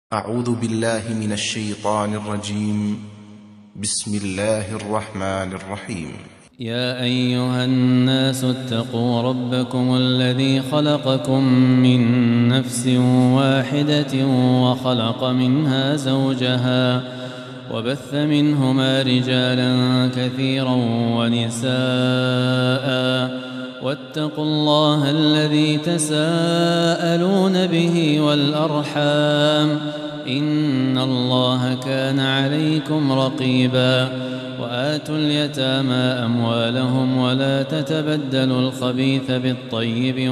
أعوذ بالله من الشيطان الرجيم. بسم الله الرحمن الرحيم. يا أيها الناس اتقوا ربكم الذي خلقكم من نفس واحدة وخلق منها زوجها وبث منهما رجالا كثيرا ونساء واتقوا الله الذي تساءلون به والأرحام إن الله كان عليكم رقيبا وآتوا اليتامى أموالهم ولا تتبدلوا الخبيث بالطيب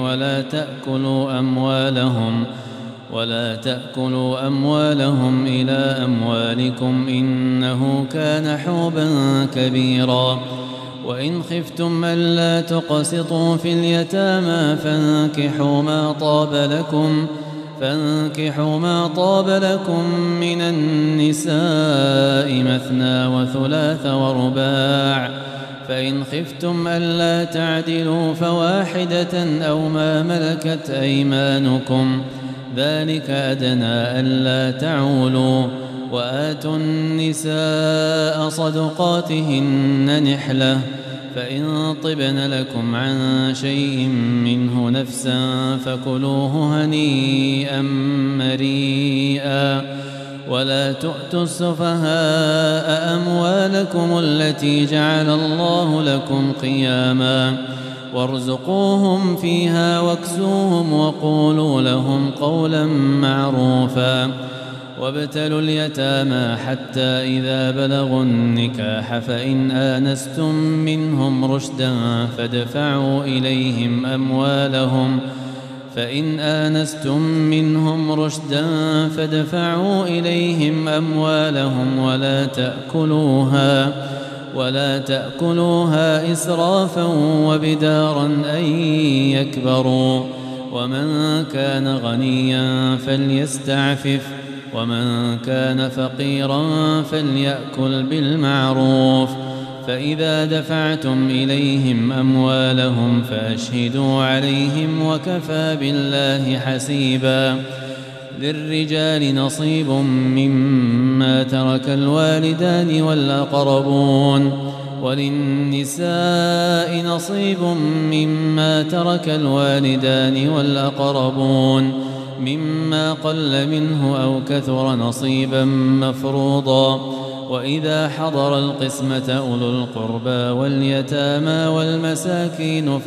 ولا تأكلوا أموالهم إلى أموالكم إنه كان حوبا كبيرا وإن خفتم ألا تقسطوا في اليتامى فانكحوا ما طاب لكم من النساء مثنى وثلاث ورباع فإن خفتم ألا تعدلوا فواحدة أو ما ملكت أيمانكم ذلك أدنى ألا تعولوا وآتوا النساء صدقاتهن نحلة فإن طبن لكم عن شيء منه نفسا فكلوه هنيئا مريئا ولا تؤتوا السفهاء أموالكم التي جعل الله لكم قياما وارزقوهم فيها واكسوهم وقولوا لهم قولا معروفا وابتلوا اليتامى حتى إذا بلغوا النكاح فإن آنستم منهم رشدا فادفعوا إليهم أموالهم ولا تأكلوها إسرافا وبدارا أن يكبروا ومن كان غنيا فليستعفف ومن كان فقيرا فليأكل بالمعروف فإذا دفعتم إليهم أموالهم فأشهدوا عليهم وكفى بالله حسيبا للرجال نصيب مما ترك الوالدان والأقربون وللنساء نصيب مما ترك الوالدان والأقربون مما قل منه أو كثر نصيبا مفروضا وإذا حضر القسمة أولو القربى واليتامى والمساكين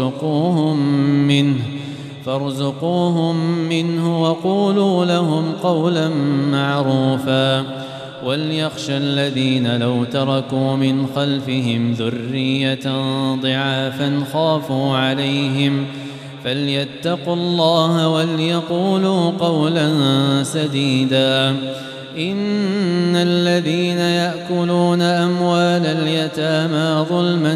فارزقوهم منه وقولوا لهم قولا معروفا وليخشى الذين لو تركوا من خلفهم ذرية ضعافا خافوا عليهم فليتقوا الله وليقولوا قولا سديدا إن الذين يأكلون أموال اليتامى ظلما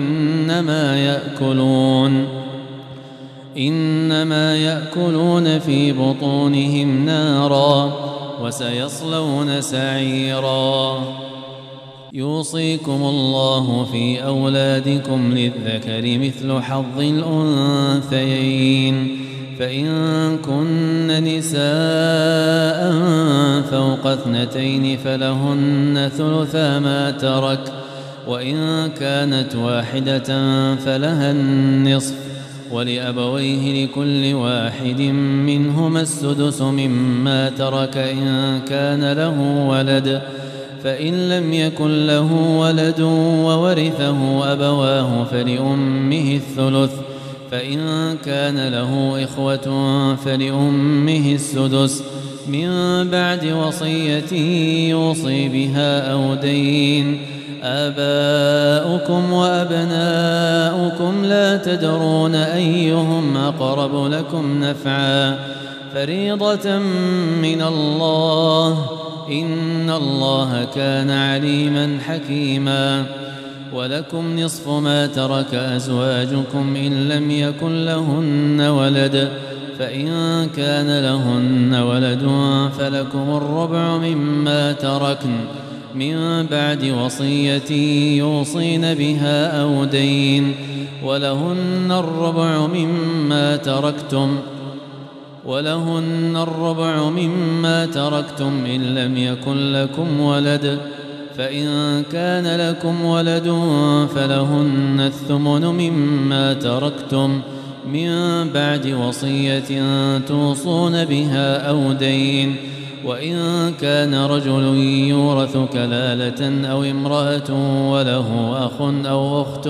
إنما يأكلون في بطونهم نارا وسيصلون سعيرا يوصيكم الله في أولادكم للذكر مثل حظ الأنثيين فإن كن نساء فوق 2 فلهن ثلثا ما ترك وإن كانت واحدة فلها النصف ولأبويه لكل واحد منهما السدس مما ترك إن كان له ولد فإن لم يكن له ولد وورثه أبواه فلأمه الثلث فإن كان له إخوة فلأمه السدس من بعد وصية يوصي بها أو دين آباؤكم وأبناؤكم لا تدرون أيهم أقرب لكم نفعا فريضة من الله إن الله كان عليما حكيما ولكم نصف ما ترك أزواجكم إن لم يكن لهن ولد فإن كان لهن ولد فلكم الربع مما تركن من بعد وصية يوصين بها أو دين ولهن الربع مما تركتم ولهن الربع مما تركتم إن لم يكن لكم ولد، فإن كان لكم ولد فلهن الثمن مما تركتم من بعد وصية توصون بها أو دين. وإن كان رجل يورث كلالة أو امرأة وله أخ أو أخت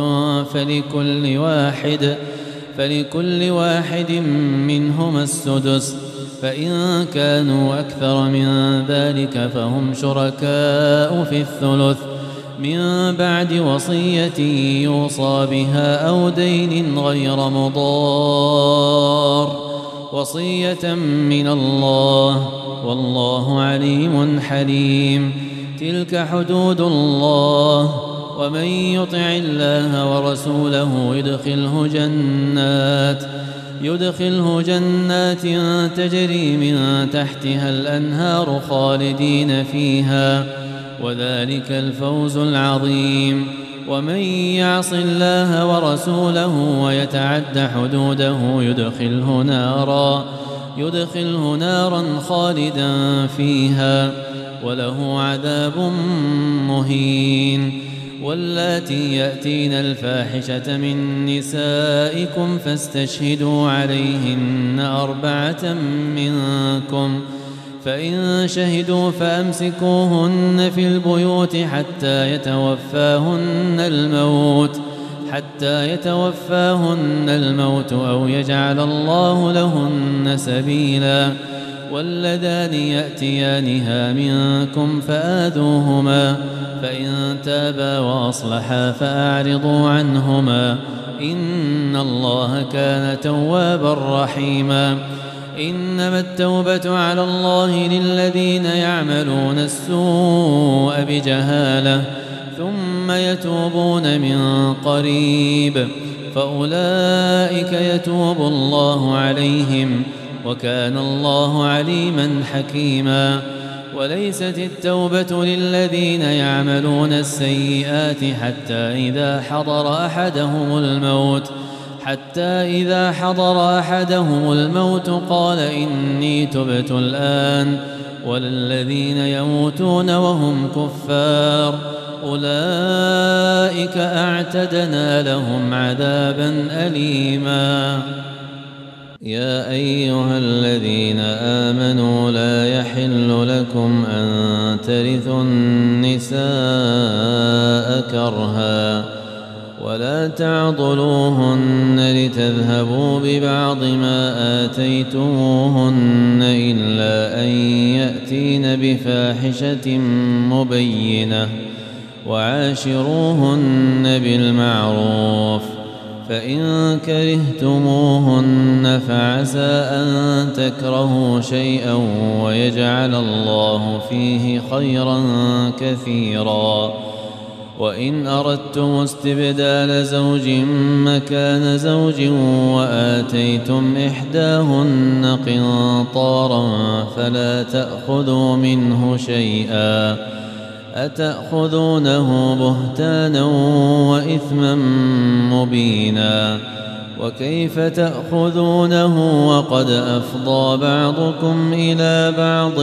فلكل واحد منهما السدس، فإن كانوا أكثر من ذلك فهم شركاء في الثلث من بعد وصية يوصى بها أو دين غير مضار، وصية من الله والله عليم حليم. تلك حدود الله، ومن يطع الله ورسوله يدخله جنات تجري من تحتها الأنهار خالدين فيها، وذلك الفوز العظيم. ومن يعص الله ورسوله ويتعد حدوده يدخله نارا خالدا فيها وله عذاب مهين. واللاتي يأتين الفاحشة من نسائكم فاستشهدوا عليهن 4 منكم، فإن شهدوا فأمسكوهن في البيوت حتى يتوفاهن الموت أو يجعل الله لهن سبيلا. واللذان يأتيانها منكم فآذوهما، فإن تابا وأصلحا فأعرضوا عنهما، إن الله كان توابا رحيما. إنما التوبة على الله للذين يعملون السوء بجهالة ثم يتوبون من قريب فأولئك يتوب الله عليهم، وكان الله عليما حكيما. وليست التوبة للذين يعملون السيئات حتى إذا حضر أحدهم الموت قال إني تبت الآن، وللذين يموتون وهم كفار أولئك أعتدنا لهم عذابا أليما. يا أيها الذين آمنوا لا يحل لكم أن ترثوا النساء كرها ولا تعضلوهن لتذهبوا ببعض ما آتيتموهن إلا أن يأتين بفاحشة مبينة، وعاشروهن بالمعروف، فإن كرهتموهن فعسى أن تكرهوا شيئا ويجعل الله فيه خيرا كثيرا. وإن أردتم استبدال زوج مكان زوج وآتيتم إحداهن قنطارا فلا تأخذوا منه شيئا، أتأخذونه بهتانا وإثما مبينا. وكيف تأخذونه وقد أفضى بعضكم إلى بعض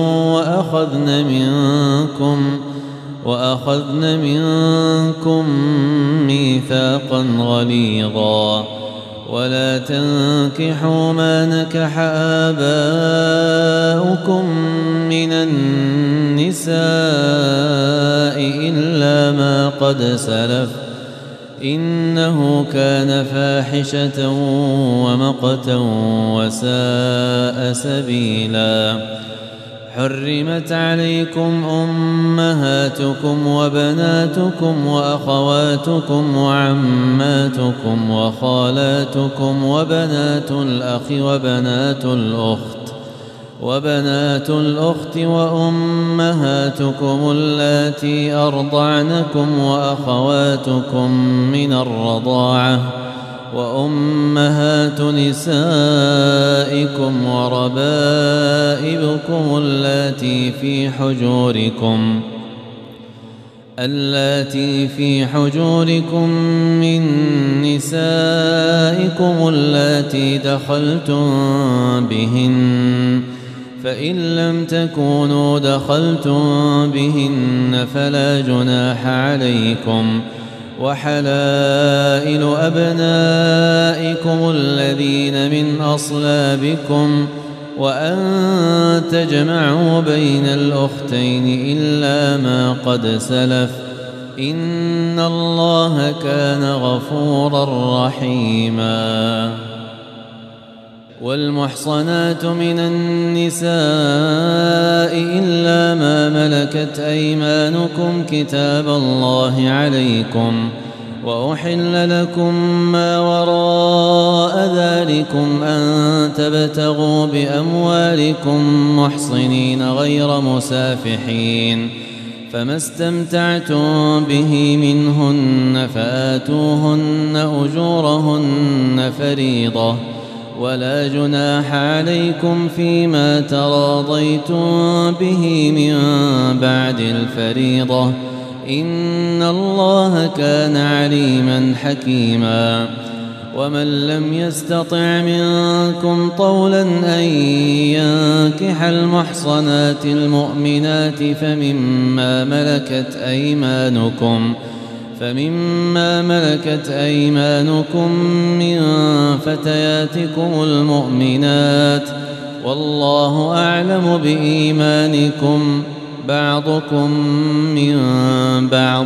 وأخذن منكم ميثاقا غليظا. ولا تنكحوا ما نكح آباؤكم من النساء إلا ما قد سلف، إنه كان فاحشة ومقتا وساء سبيلا. حرمت عليكم أمهاتكم وبناتكم وأخواتكم وعماتكم وخالاتكم وبنات الأخ وبنات الأخت وأمهاتكم اللاتي أرضعنكم وأخواتكم من الرضاعة وأمهات نسائكم وربائبكم اللاتي في حجوركم اللاتي في حجوركم من نسائكم اللاتي دخلتم بهن، فإن لم تكونوا دخلتم بهن فلا جناح عليكم، وحلائل أبنائكم الذين من أصلابكم، وأن تجمعوا بين الأختين إلا ما قد سلف، إن الله كان غفورا رحيما. والمحصنات من النساء إلا ما ملكت أيمانكم كتاب الله عليكم، وأحل لكم ما وراء ذلكم أن تبتغوا بأموالكم محصنين غير مسافحين، فما استمتعتم به منهن فآتوهن أجورهن فريضة، ولا جناح عليكم فيما تراضيتم به من بعد الفريضة، إن الله كان عليما حكيما. ومن لم يستطع منكم طولا أن ينكح المحصنات المؤمنات فمما ملكت أيمانكم من فتياتكم المؤمنات، والله أعلم بإيمانكم بعضكم من بعض،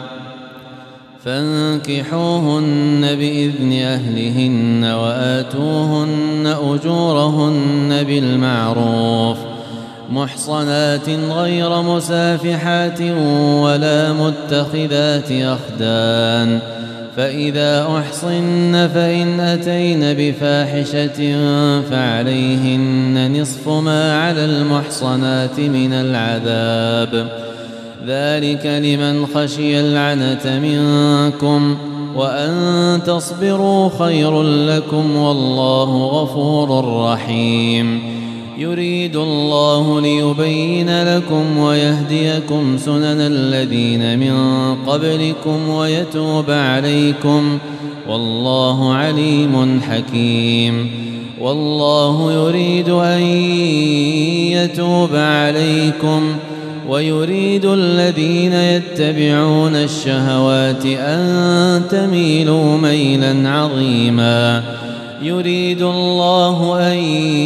فانكحوهن بإذن أهلهن وآتوهن أجورهن بالمعروف، محصنات غير مسافحات ولا متخذات أخدان، فإذا أحصن فإن أتين بفاحشة فعليهن نصف ما على المحصنات من العذاب، ذلك لمن خشي العنة منكم، وأن تصبروا خير لكم، والله غفور رحيم. يريد الله ليبين لكم ويهديكم سنن الذين من قبلكم ويتوب عليكم، والله عليم حكيم. والله يريد أن يتوب عليكم، ويريد الذين يتبعون الشهوات أن تميلوا ميلا عظيما. يريد الله أن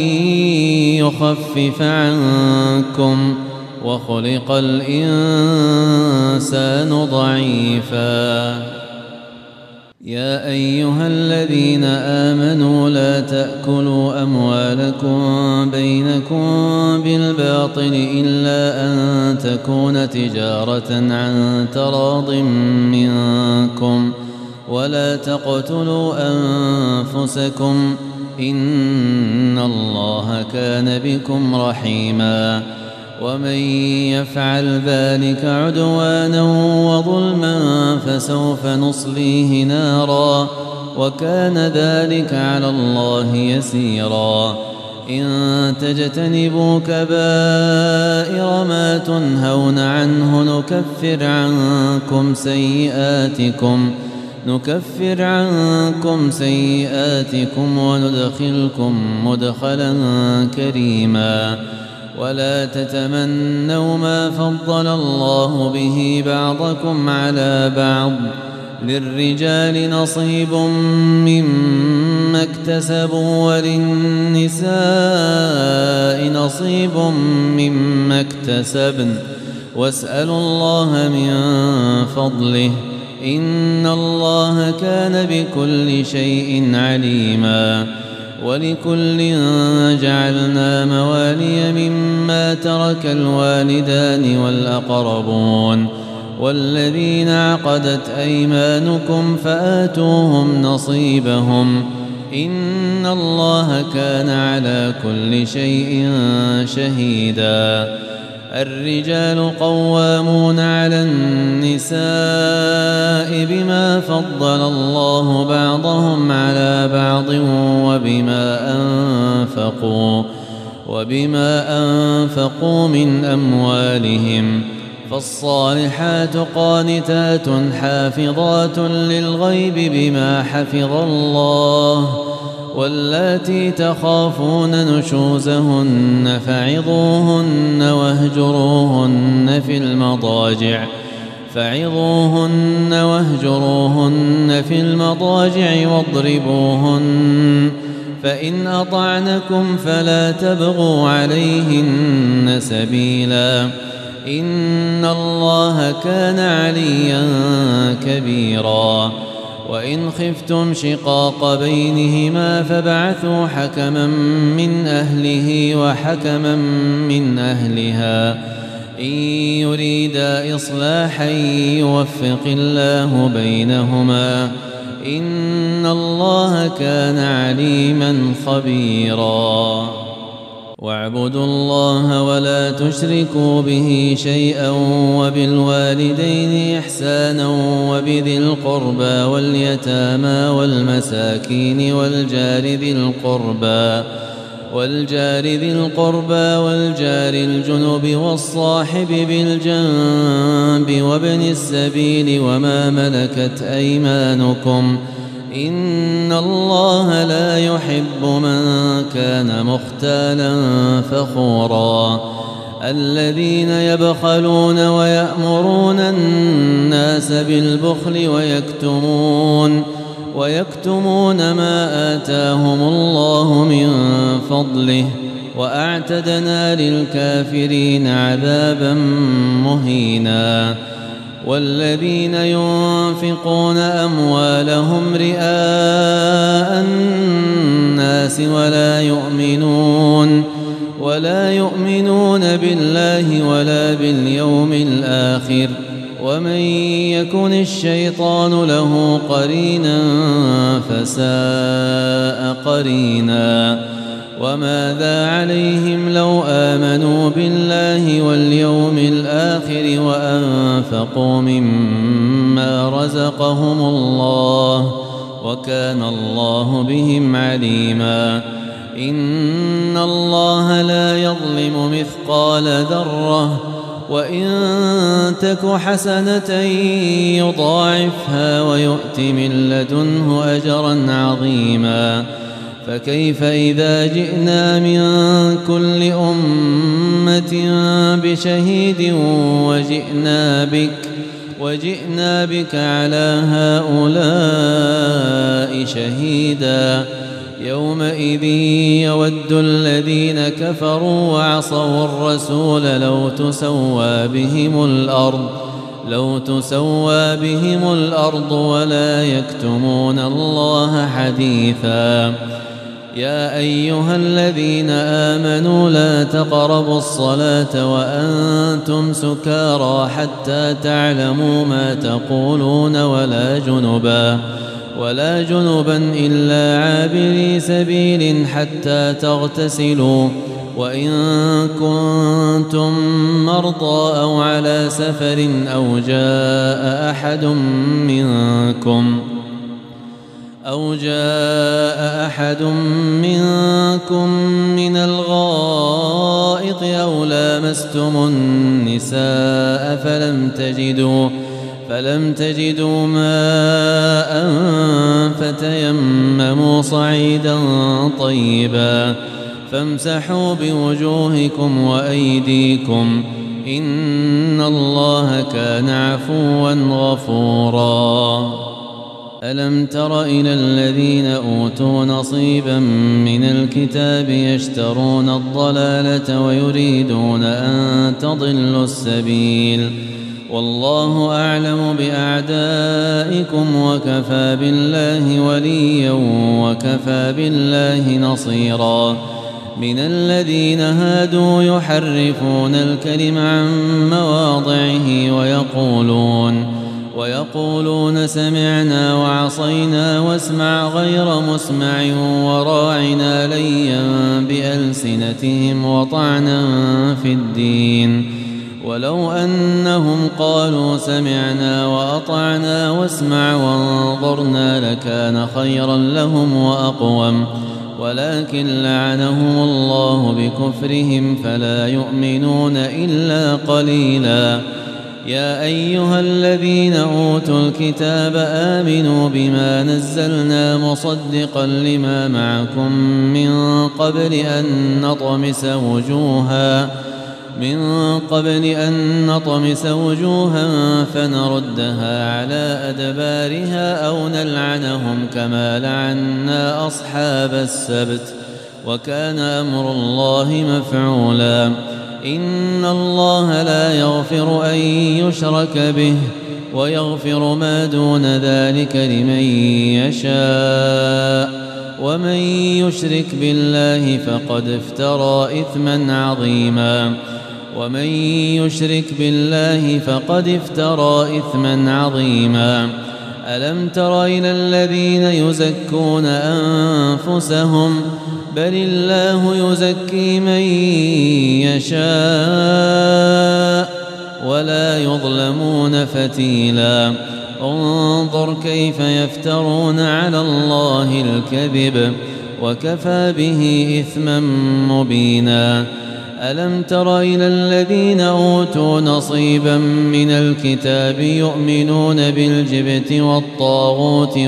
يخفف عنكم، وخلق الإنسان ضعيفا. يا أيها الذين آمنوا لا تأكلوا أموالكم بينكم بالباطل إلا أن تكون تجارة عن تراض منكم، ولا تقتلوا أنفسكم، إن الله كان بكم رحيما. ومن يفعل ذلك عدوانا وظلما فسوف نصليه نارا، وكان ذلك على الله يسيرا. إن تجتنبوا كبائر ما تنهون عنه نكفر عنكم سيئاتكم وندخلكم مدخلا كريما. ولا تتمنوا ما فضل الله به بعضكم على بعض، للرجال نصيب مما اكتسبوا وللنساء نصيب مما اكتسبن، واسألوا الله من فضله، إن الله كان بكل شيء عليما. ولكل جعلنا موالي مما ترك الوالدان والأقربون والذين عقدت أيمانكم فآتوهم نصيبهم، إن الله كان على كل شيء شهيدا. الرجال قوامون على النساء بما فضل الله بعضهم على بعض وبما أنفقوا من أموالهم، فالصالحات قانتات حافظات للغيب بما حفظ الله واللاتي تخافون نشوزهن فعظوهن واهجروهن في المضاجع واضربوهن فإن أطعنكم فلا تبغوا عليهن سبيلا إن الله كان عليا كبيرا وإن خفتم شقاق بينهما فابعثوا حكما من أهله وحكما من أهلها إن يريدا إصلاحا يوفق الله بينهما إن الله كان عليما خبيرا واعبدوا الله ولا تشركوا به شيئا وبالوالدين إحسانا وبذي القربى واليتامى والمساكين والجار ذي القربى والجار الجنب والصاحب بالجنب وابن السبيل وما ملكت أيمانكم إن الله لا يحب من كان مختالا فخورا الذين يبخلون ويأمرون الناس بالبخل ويكتمون ما آتاهم الله من فضله وأعتدنا للكافرين عذابا مهينا والذين ينفقون أموالهم رئاء الناس ولا يؤمنون بالله ولا باليوم الآخر ومن يكن الشيطان له قرينا فساء قرينا وماذا عليهم لو آمنوا بالله واليوم الآخر وأنفقوا مما رزقهم الله وكان الله بهم عليما إن الله لا يظلم مثقال ذرة وإن تك حسنة يضاعفها ويؤت من لدنه أجرا عظيما فكيف إذا جئنا من كل أمة بشهيد وجئنا بك على هؤلاء شهيدا يومئذ يود الذين كفروا وعصوا الرسول لو تسوى بهم الأرض ولا يكتمون الله حديثا يا أيها الذين آمنوا لا تقربوا الصلاة وأنتم سكارى حتى تعلموا ما تقولون ولا جنبا إلا عابري سبيل حتى تغتسلوا وإن كنتم مرضى أو على سفر أو جاء أحد منكم من الغائط أو لامستم النساء فلم تجدوا ماء فتيمموا صعيدا طيبا فامسحوا بوجوهكم وأيديكم إن الله كان عفوا غفورا ألم تر إلى الذين أوتوا نصيبا من الكتاب يشترون الضلالة ويريدون أن تضلوا السبيل والله أعلم بأعدائكم وكفى بالله وليا وكفى بالله نصيرا من الذين هادوا يحرفون الكلم عن مواضعه ويقولون سمعنا وعصينا واسمع غير مسمع وراعنا ليا بألسنتهم وطعنا في الدين ولو أنهم قالوا سمعنا وأطعنا واسمع وانظرنا لكان خيرا لهم وأقوم ولكن لعنهم الله بكفرهم فلا يؤمنون إلا قليلا يا أيها الذين أوتوا الكتاب آمنوا بما نزلنا مصدقا لما معكم من قبل أن نطمس وجوها فنردها على أدبارها أو نلعنهم كما لعنا أصحاب السبت وكان أمر الله مفعولا إن الله لا يغفر أن يشرك به ويغفر ما دون ذلك لمن يشاء ومن يشرك بالله فقد افترى إثما عظيما ألم تر إلى الذين يزكون أنفسهم بل الله يزكي من يشاء ولا يظلمون فتيلا انظر كيف يفترون على الله الكذب وكفى به إثما مبينا ألم تر إلى الذين أوتوا نصيبا من الكتاب يؤمنون بالجبت والطاغوت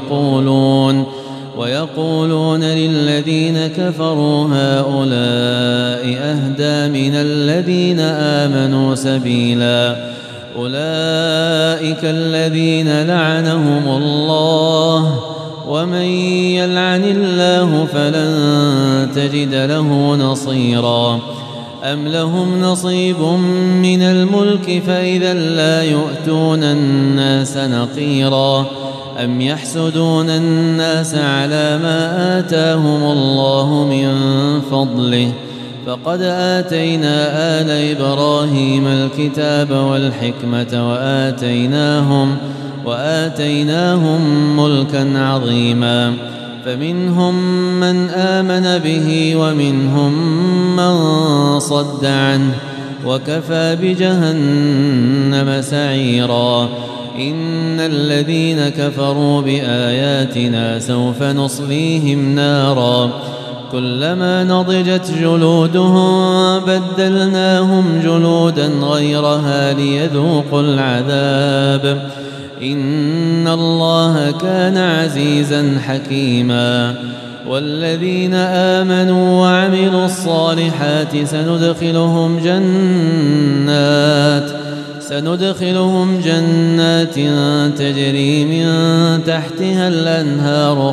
ويقولون للذين كفروا هؤلاء أهدى من الذين آمنوا سبيلا أولئك الذين لعنهم الله ومن يلعن الله فلن تجد له نصيرا أم لهم نصيب من الملك فإذا لا يؤتون الناس نقيرا أم يحسدون الناس على ما آتاهم الله من فضله فقد آتينا آل إبراهيم الكتاب والحكمة وآتيناهم ملكا عظيما فمنهم من آمن به ومنهم من صد عنه وكفى بجهنم سعيرا إن الذين كفروا بآياتنا سوف نصليهم نارا كلما نضجت جلودهم بدلناهم جلودا غيرها ليذوقوا العذاب إن الله كان عزيزا حكيما والذين آمنوا وعملوا الصالحات سندخلهم جنات تجري من تحتها الأنهار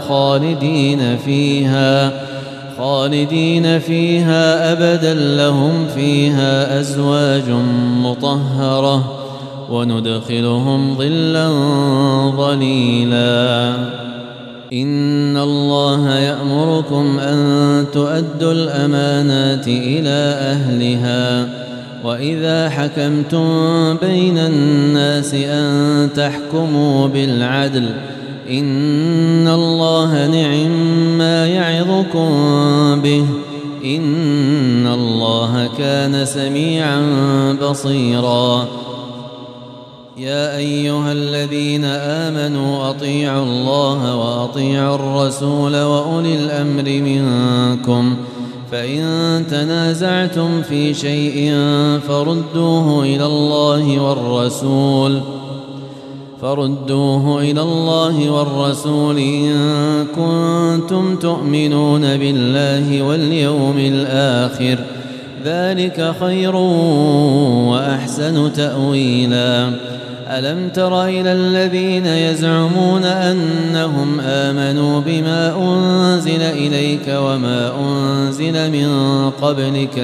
خالدين فيها أبدا لهم فيها أزواج مطهرة وندخلهم ظلا ظليلا إن الله يأمركم أن تؤدوا الأمانات إلى أهلها وإذا حكمتم بين الناس أن تحكموا بالعدل إن الله نعم يعظكم به إن الله كان سميعا بصيرا يا أيها الذين آمنوا أطيعوا الله وأطيعوا الرسول وأولي الأمر منكم فإن تنازعتم في شيء فردوه إلى الله والرسول إن كنتم تؤمنون بالله واليوم الآخر ذلك خير وأحسن تأويلا ألم تر إلى الذين يزعمون أنهم آمنوا بما أنزل إليك وما أنزل من قبلك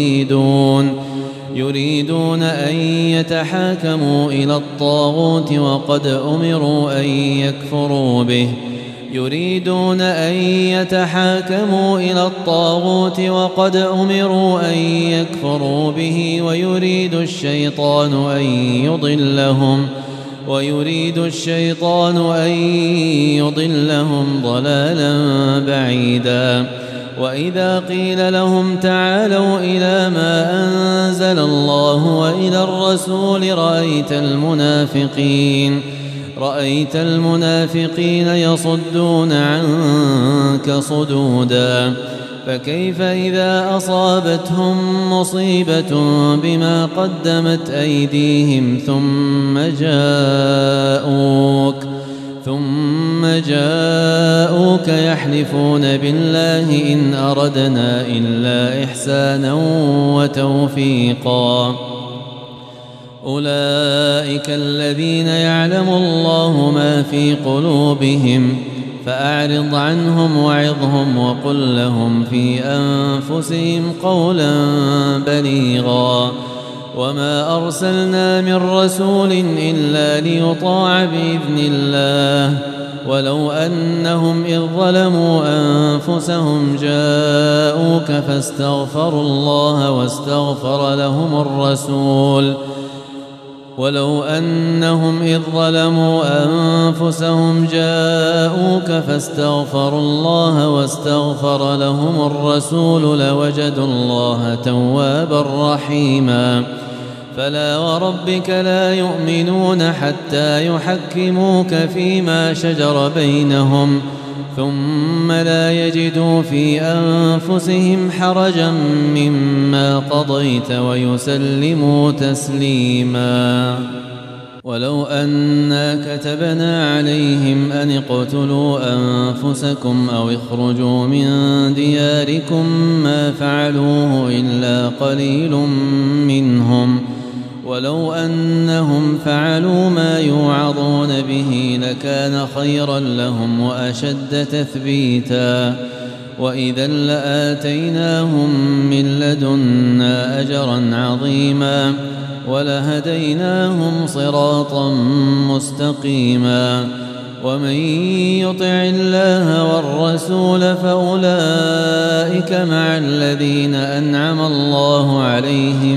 يريدون أن يتحاكموا إلى الطاغوت وقد أمروا أن يكفروا به ويريد الشيطان أن يضلهم ضلالا بعيدا وإذا قيل لهم تعالوا إلى ما أنزل الله وإلى الرسول رأيت المنافقين يصدون عنك صدودا فكيف إذا أصابتهم مصيبة بما قدمت أيديهم ثم جاءوك يحلفون بالله إن أردنا إلا إحسانا وتوفيقا أولئك الذين يعلم الله ما في قلوبهم فأعرض عنهم وعظهم وقل لهم في أنفسهم قولا بليغا وما أرسلنا من رسول إلا ليطاع بإذن الله ولو أنهم إذ ظلموا أنفسهم جاءوك فاستغفروا الله واستغفر لهم الرسول لوجدوا الله توابا رحيما فلا وربك لا يؤمنون حتى يحكموك فيما شجر بينهم ثم لا يجدوا في أنفسهم حرجا مما قضيت ويسلموا تسليما ولو أنا كتبنا عليهم أن اقتلوا أنفسكم أو اخرجوا من دياركم ما فعلوه إلا قليل منهم ولو أنهم فعلوا ما يوعظون به لكان خيرا لهم وأشد تثبيتا وإذا لآتيناهم من لدنا أجرا عظيما ولهديناهم صراطا مستقيما ومن يطع الله والرسول فأولئك مع الذين أنعم الله عليهم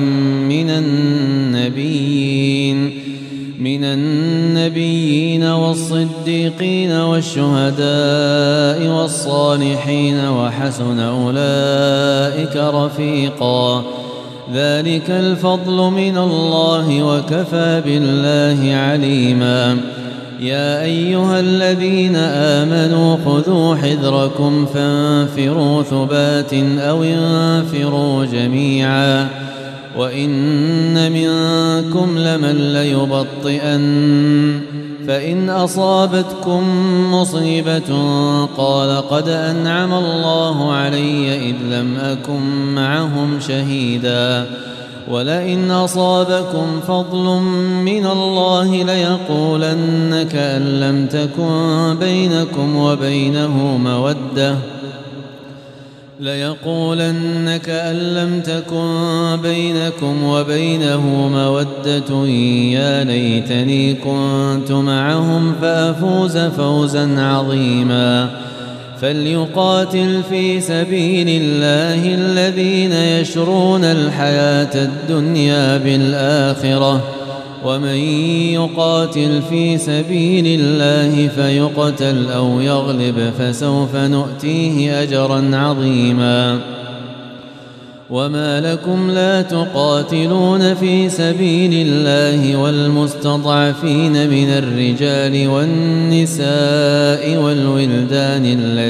من النبيين والصديقين والشهداء والصالحين وحسن أولئك رفيقا ذلك الفضل من الله وكفى بالله عليما يا أيها الذين آمنوا خذوا حذركم فانفروا ثبات أو انفروا جميعا وإن منكم لمن ليبطئن فإن أصابتكم مصيبة قال قد أنعم الله علي إذ لم أكن معهم شهيدا ولئن أصابكم فضل من الله ليقولن كأن لم تكن بينكم وبينه مودة يا ليتني كنت معهم فأفوز فوزا عظيما فليقاتل في سبيل الله الذين يشرون الحياة الدنيا بالآخرة ومن يقاتل في سبيل الله فيقتل أو يغلب فسوف نؤتيه أجرا عظيما وما لكم لا تقاتلون في سبيل الله والمستضعفين من الرجال والنساء والولدان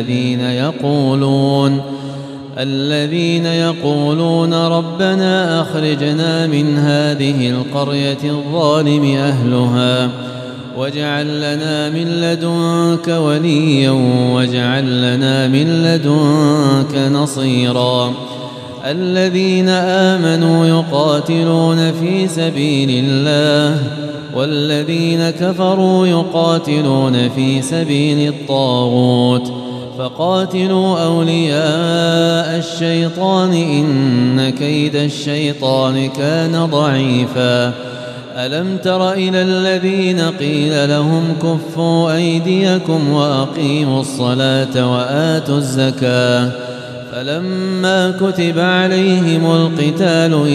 الذين يقولون ربنا أخرجنا من هذه القرية الظالم أهلها واجعل لنا من لدنك وليا واجعل لنا من لدنك نصيرا الذين آمنوا يقاتلون في سبيل الله والذين كفروا يقاتلون في سبيل الطاغوت فقاتلوا أولياء الشيطان إن كيد الشيطان كان ضعيفا ألم تر إلى الذين قيل لهم كفوا أيديكم وأقيموا الصلاة وآتوا الزكاة فلما كتب عليهم القتال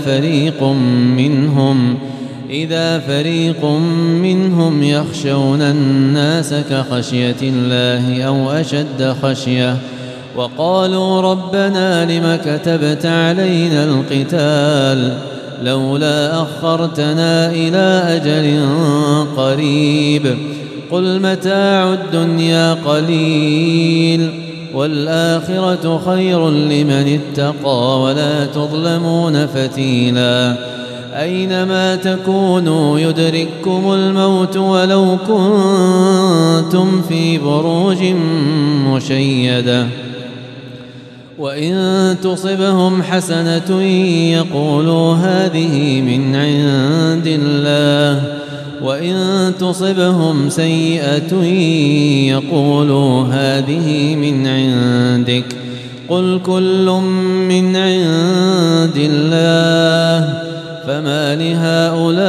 إذا فريق منهم يخشون الناس كخشية الله أو أشد خشية وقالوا ربنا لم كتبت علينا القتال لولا أخرتنا إلى أجل قريب قل متاع الدنيا قليل والآخرة خير لمن اتقى ولا تظلمون فتيلا أينما تكونوا يدرككم الموت ولو كنتم في بروج مشيدة وإن تصبهم حسنة يقولوا هذه من عند الله وإن تصبهم سيئة يقولوا هذه من عندك قل كل من عند الله فما لهؤلاء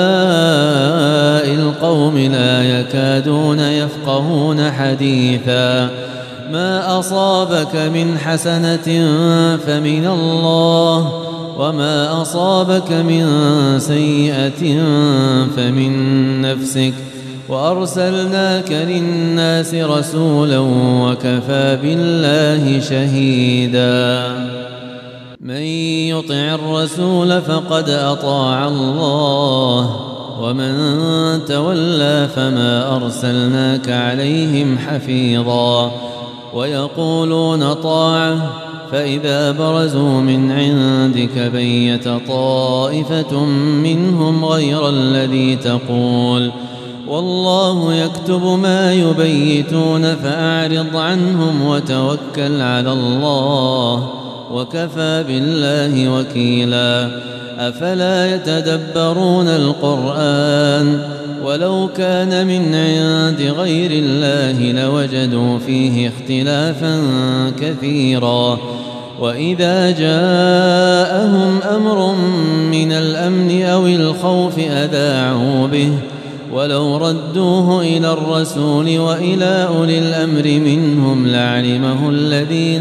القوم لا يكادون يفقهون حديثا ما أصابك من حسنة فمن الله وما أصابك من سيئة فمن نفسك وأرسلناك للناس رسولا وكفى بالله شهيدا من يطع الرسول فقد أطاع الله ومن تولى فما أرسلناك عليهم حفيظا ويقولون طاعة فإذا برزوا من عندك بيت طائفة منهم غير الذي تقول والله يكتب ما يبيتون فأعرض عنهم وتوكل على الله وكفى بالله وكيلا أفلا يتدبرون القرآن ولو كان من عند غير الله لوجدوا فيه اختلافا كثيرا وإذا جاءهم أمر من الأمن أو الخوف أذاعوا به ولو ردوه إلى الرسول وإلى أولي الأمر منهم لعلمه الذين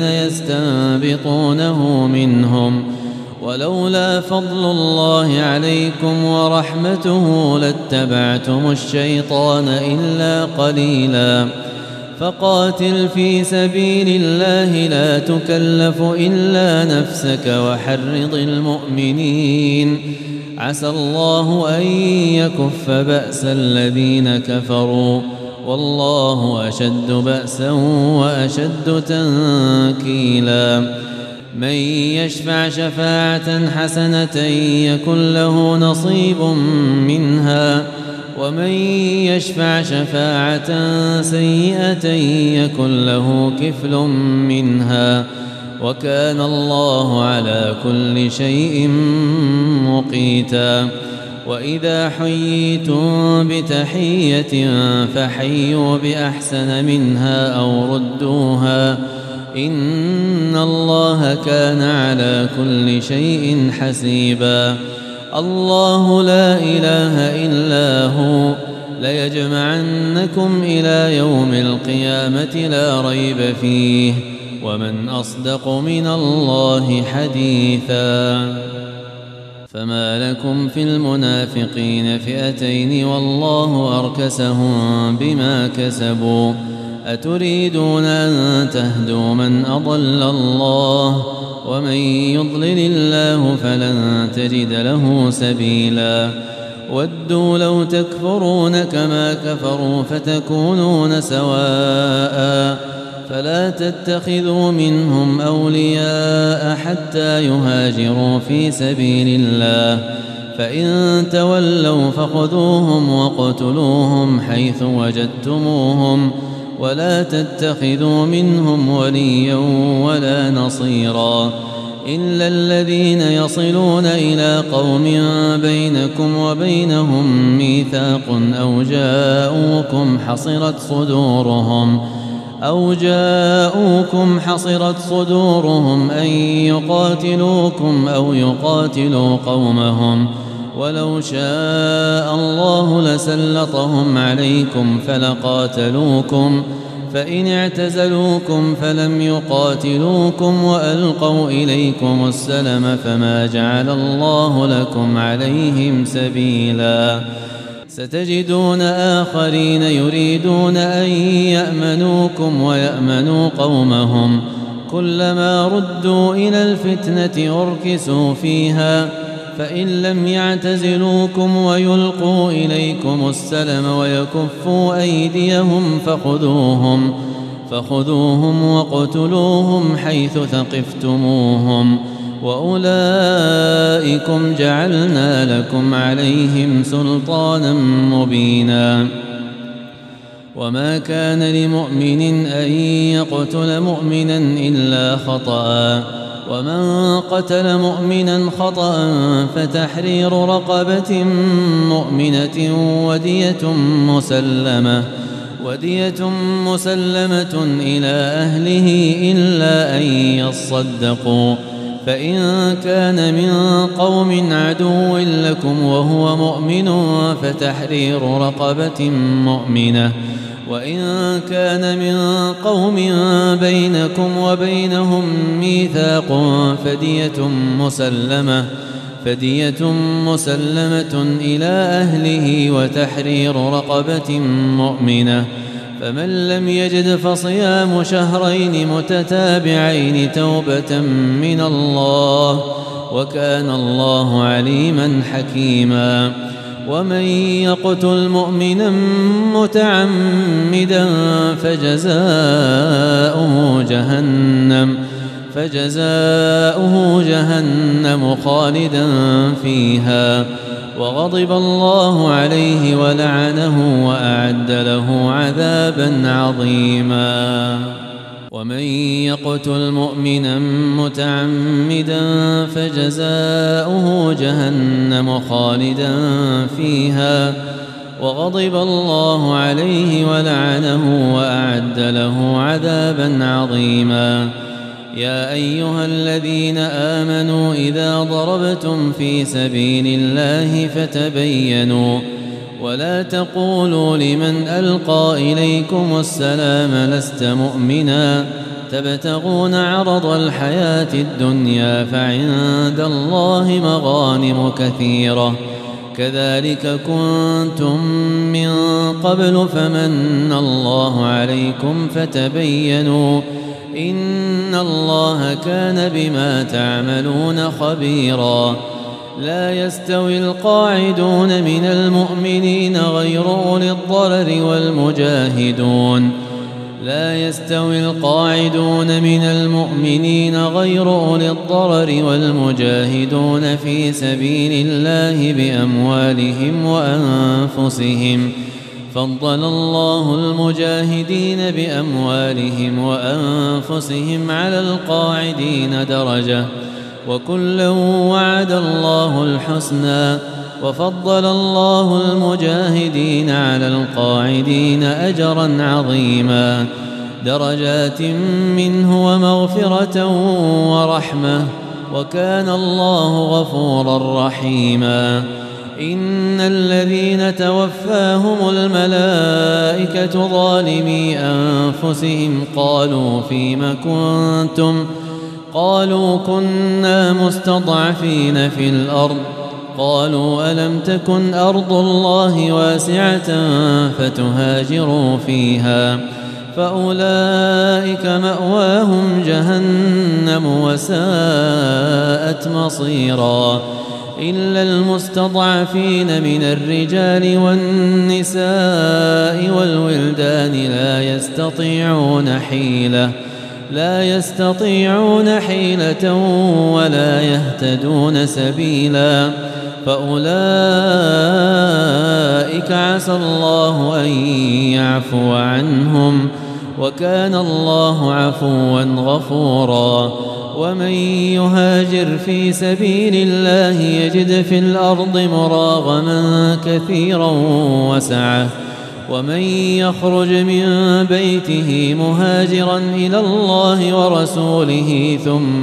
يستنبطونه منهم ولولا فضل الله عليكم ورحمته لاتبعتم الشيطان إلا قليلا فقاتل في سبيل الله لا تكلف إلا نفسك وحرض المؤمنين عسى الله أن يكف بأس الذين كفروا والله أشد بأسا وأشد تنكيلا من يشفع شفاعة حسنة يكن له نصيب منها ومن يشفع شفاعة سيئة يكن له كفل منها وكان الله على كل شيء مقيتا وإذا حييتم بتحية فحيوا بأحسن منها أو ردوها إن الله كان على كل شيء حسيبا الله لا إله إلا هو ليجمعنكم إلى يوم القيامة لا ريب فيه ومن أصدق من الله حديثا فما لكم في المنافقين فئتين والله أركسهم بما كسبوا أتريدون أن تهدوا من أضل الله ومن يضلل الله فلن تجد له سبيلا ودوا لو تكفرون كما كفروا فتكونون سواء فلا تتخذوا منهم أولياء حتى يهاجروا في سبيل الله فإن تولوا فخذوهم وقتلوهم حيث وجدتموهم ولا تتخذوا منهم وليا ولا نصيرا إلا الذين يصلون إلى قوم بينكم وبينهم ميثاق أو جاءوكم حصرت صدورهم أن يقاتلوكم أو يقاتلوا قومهم ولو شاء الله لسلطهم عليكم فلقاتلوكم فإن اعتزلوكم فلم يقاتلوكم وألقوا إليكم السلم فما جعل الله لكم عليهم سبيلا ستجدون آخرين يريدون أن يأمنوكم ويأمنوا قومهم كلما ردوا إلى الفتنة أركسوا فيها فإن لم يعتزلوكم ويلقوا إليكم السلم ويكفوا أيديهم فخذوهم واقتلوهم حيث ثقفتموهم وأولئكم جعلنا لكم عليهم سلطانا مبينا وما كان لمؤمن أن يقتل مؤمنا إلا خطأ ومن قتل مؤمنا خطأ فتحرير رقبة مؤمنة ودية مسلمة إلى أهله إلا أن يصدقوا فإن كان من قوم عدو لكم وهو مؤمن فتحرير رقبة مؤمنة وإن كان من قوم بينكم وبينهم ميثاق فدية مسلمة إلى أهله وتحرير رقبة مؤمنة فمن لم يجد فصيام شهرين متتابعين توبة من الله وكان الله عليما حكيما ومن يقتل مؤمنا متعمدا فجزاؤه جهنم خالدا فيها وغضب الله عليه ولعنه وأعد له عذابا عظيما ومن يقتل مؤمنا متعمدا فجزاؤه جهنم خالدا فيها وغضب الله عليه ولعنه وأعد له عذابا عظيما يا أيها الذين آمنوا إذا ضربتم في سبيل الله فتبينوا ولا تقولوا لمن ألقى إليكم السلام لست مؤمنا تبتغون عرض الحياة الدنيا فعند الله مغانم كثيرة كذلك كنتم من قبل فمن الله عليكم فتبينوا إن الله كان بما تعملون خبيرا لا يستوي القاعدون من المؤمنين غير أولي الضرر والمجاهدون في سبيل الله بأموالهم وأنفسهم فضل الله المجاهدين بأموالهم وأنفسهم على القاعدين درجة وكلا وعد الله الحسنى وفضل الله المجاهدين على القاعدين أجرا عظيما درجات منه ومغفرة ورحمة وكان الله غفورا رحيما إن الذين توفاهم الملائكة ظالمي أنفسهم قالوا فيم كنتم قالوا كنا مستضعفين في الأرض قالوا ألم تكن أرض الله واسعة فتهاجروا فيها فأولئك مأواهم جهنم وساءت مصيرا إلا المستضعفين من الرجال والنساء والولدان لا يستطيعون حيلة ولا يهتدون سبيلا فأولئك عسى الله أن يعفو عنهم وكان الله عفوا غفورا ومن يهاجر في سبيل الله يجد في الأرض مراغما كثيرا وسعة ومن يخرج من بيته مهاجرا إلى الله ورسوله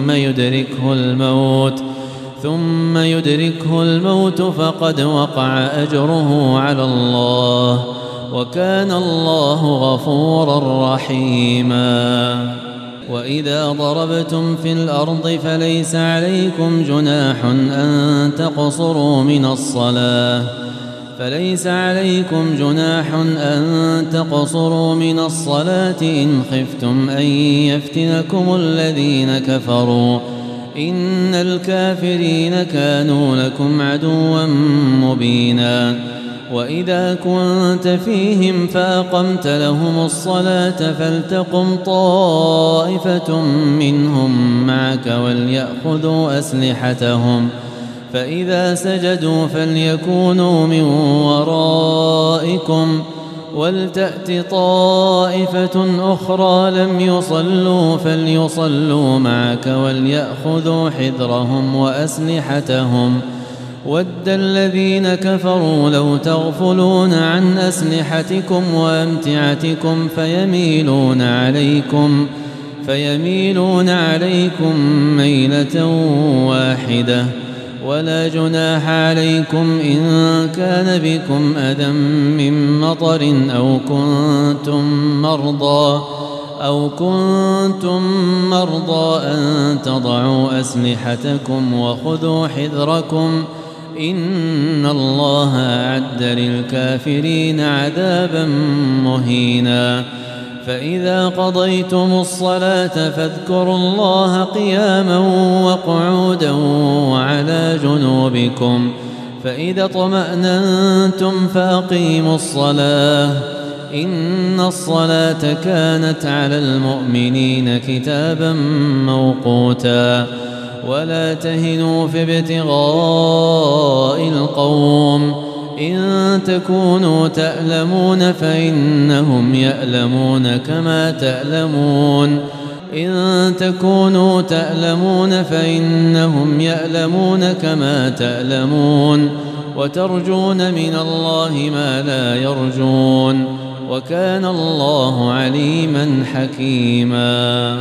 ثم يدركه الموت فقد وقع أجره على الله وكان الله غفورا رحيما وإذا ضربتم في الأرض فليس عليكم جناح أن تقصروا من الصلاة إن خفتم أن يفتنكم الذين كفروا إن الكافرين كانوا لكم عدوا مبينا وإذا كنت فيهم فأقمت لهم الصلاة فلتقم طائفة منهم معك وليأخذوا أسلحتهم فإذا سجدوا فليكونوا من ورائكم ولتأت طائفة أخرى لم يصلوا فليصلوا معك وليأخذوا حذرهم وأسلحتهم ود الذين كفروا لو تغفلون عن أسلحتكم وأمتعتكم فيميلون عليكم ميلة واحدة ولا جناح عليكم إن كان بكم أذى من مطر أو كنتم مرضى أن تضعوا أسلحتكم وخذوا حذركم إن الله أعد للكافرين عذابا مهينا فإذا قضيتم الصلاة فاذكروا الله قياما وقعودا وعلى جنوبكم فإذا اطمأننتم فأقيموا الصلاة إن الصلاة كانت على المؤمنين كتابا موقوتا ولا تهنوا في ابتغاء القوم إن تكونوا تألمون فإنهم يألمون كما تألمون وترجون من الله ما لا يرجون وكان الله عليما حكيما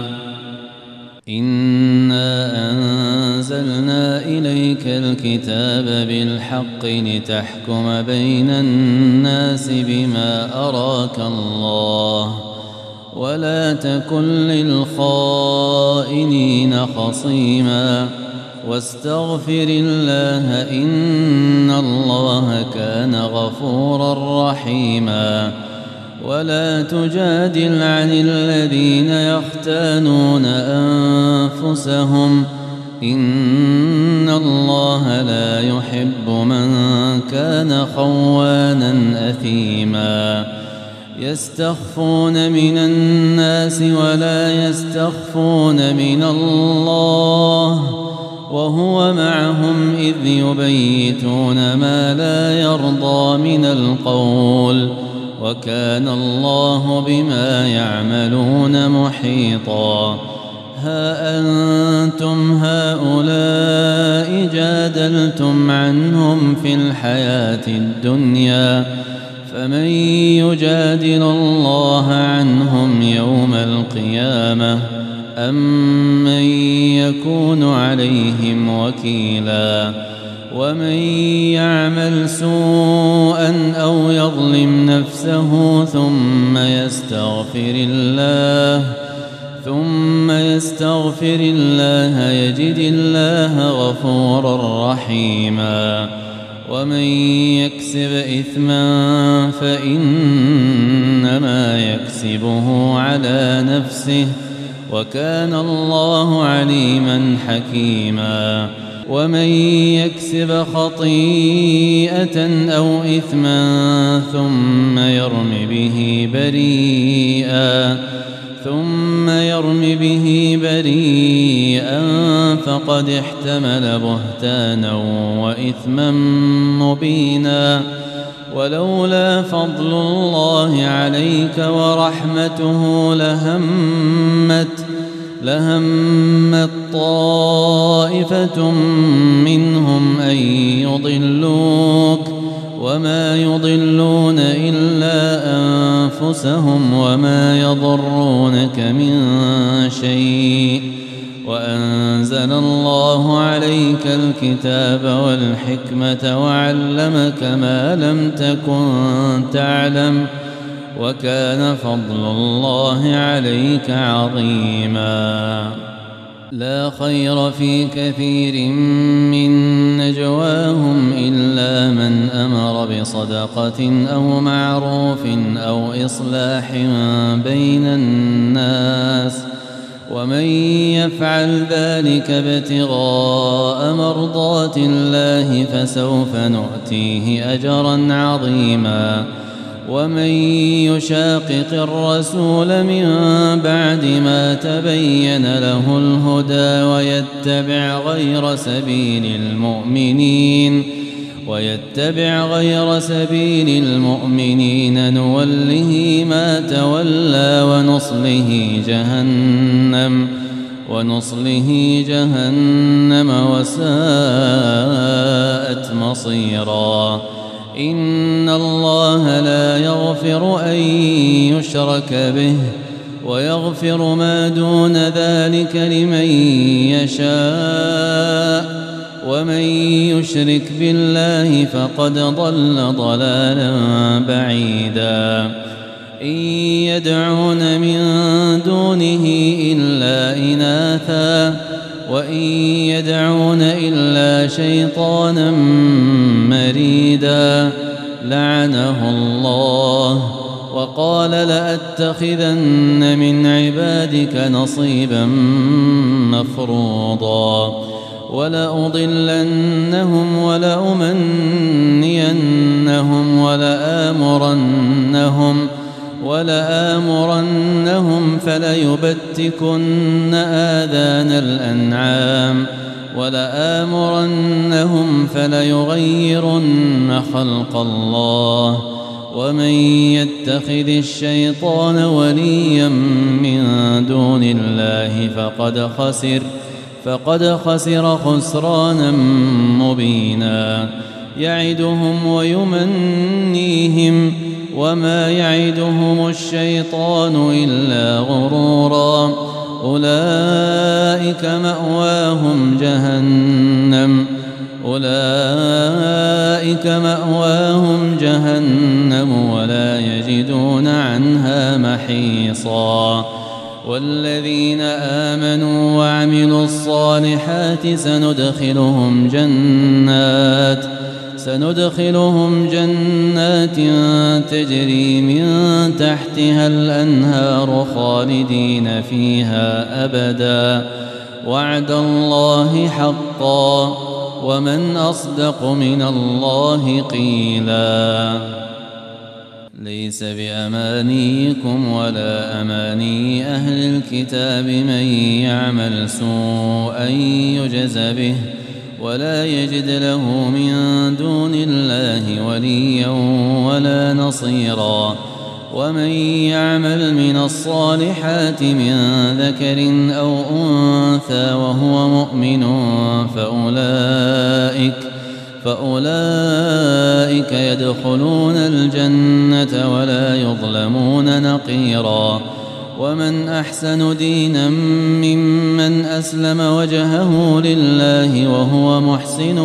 إنا أنزلنا إليك الكتاب بالحق لتحكم بين الناس بما أراك الله ولا تكن للخائنين خصيما واستغفر الله إن الله كان غفورا رحيما ولا تجادل عن الذين يختانون أنفسهم إن الله لا يحب من كان خوانا أثيما يستخفون من الناس ولا يستخفون من الله وهو معهم إذ يبيتون ما لا يرضى من القول وكان الله بما يعملون محيطا ها أنتم هؤلاء جادلتم عنهم في الحياة الدنيا فمن يجادل الله عنهم يوم القيامة أم من يكون عليهم وكيلا ومن يعمل سوءا أو يظلم نفسه ثم يستغفر الله يجد الله غفورا رحيما ومن يكسب إثما فإنما يكسبه على نفسه وكان الله عليما حكيما ومن يكسب خطيئة أو إثما ثم يرم به بريئا فقد احتمل بهتانا وإثما مبينا ولولا فضل الله عليك ورحمته لهمت طائفة منهم أن يضلوك وما يضلون إلا أنفسهم وما يضرونك من شيء وأنزل الله عليك الكتاب والحكمة وعلمك ما لم تكن تعلم وكان فضل الله عليك عظيما لا خير في كثير من نجواهم إلا من أمر بصدقة أو معروف أو إصلاح بين الناس ومن يفعل ذلك ابتغاء مرضات الله فسوف نؤتيه أجرا عظيما. ومن يشاقق الرسول من بعد ما تبين له الهدى ويتبع غير سبيل المؤمنين نوله ما تولى ونصله جهنم وساءت مصيرا. إن الله لا يغفر أن يشرك به ويغفر ما دون ذلك لمن يشاء، ومن يشرك بالله فقد ضل ضلالا بعيدا. إن يدعون من دونه إلا إناثا وإن يدعون إلا شيطانا مريدا لعنه الله وقال لأتخذن من عبادك نصيبا مفروضا ولأضلنهم ولأمنينهم ولآمرنهم فليبتكن آذان الأنعام ولآمرنهم فليغيرن خلق الله. ومن يتخذ الشيطان وليا من دون الله فقد خسر خسرانا مبينا. يعدهم ويمنيهم وما يعدهم الشيطان إلا غرورا. أولئك مأواهم جهنم ولا يجدون عنها محيصا. والذين آمنوا وعملوا الصالحات سندخلهم جنات تجري من تحتها الأنهار خالدين فيها أبدا وعد الله حقا ومن أصدق من الله قيلا. ليس بأمانيكم ولا أماني أهل الكتاب من يعمل سوءا يجز به ولا يجد له من دون الله وليا ولا نصيرا. ومن يعمل من الصالحات من ذكر أو أنثى وهو مؤمن فأولئك يدخلون الجنة ولا يظلمون نقيرا. ومن أحسن دينا ممن أسلم وجهه لله وهو محسن